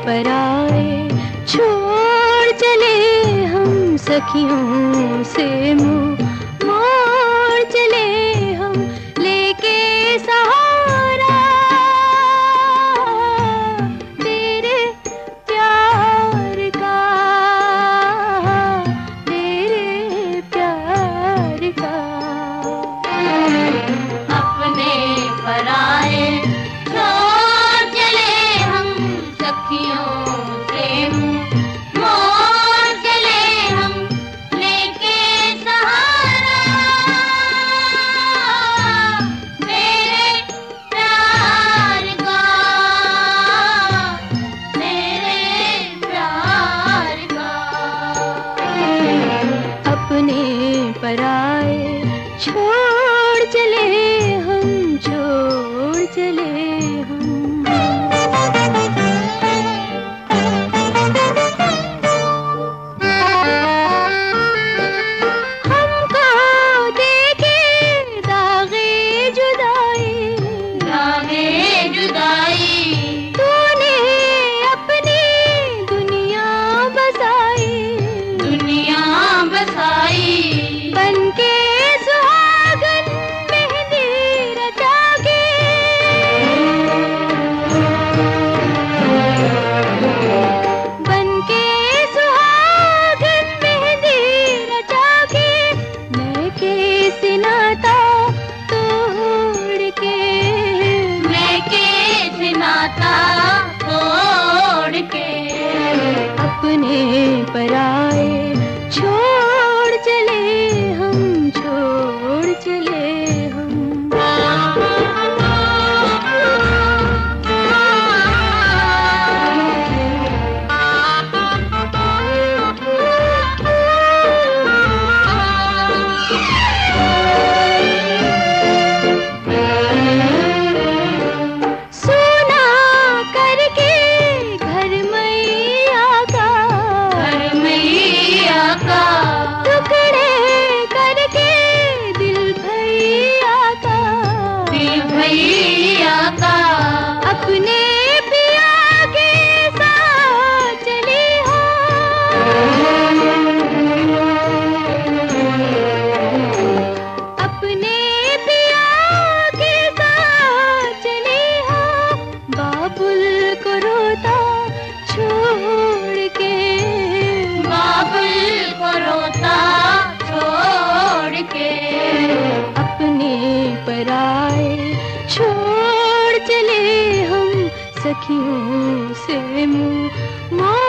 पराए छोड़ चले हम सखियों से मुँह मोड़ चले हम लेके सहारा तेरे प्यार का तेरे प्यार का। अपने पराए छोड़ चले हम सखियों से मुँह मोड़ चले हम लेके सहारा तेरे प्यार का तेरे प्यार का। अपने पराए छोड़ चले हम छोड़ चले हम। हमको देखे दागे जुदाई दागे जुदाई तूने अपनी दुनिया बसाई दुनिया बसाई बनके सुहागन मेहंदी रचा के बनके सुहागन मेहंदी रचा के मैं कैसे नाता तोड़ के मैं कैसे नाता तोड़ के। अपने पराए छोड़ चले हम छोड़ चले हम। सोना करके घर मैया का घर मैया का टुकड़े करके दिल भैया का दिल भैया का अपने पिया के साथ चली हो अपने पिया के साथ चली हो बाबुल को रोता छोड़ के बाबुल को रोता छोड़ के। अपने पराए छोड़ चले हम सखियों से मुँह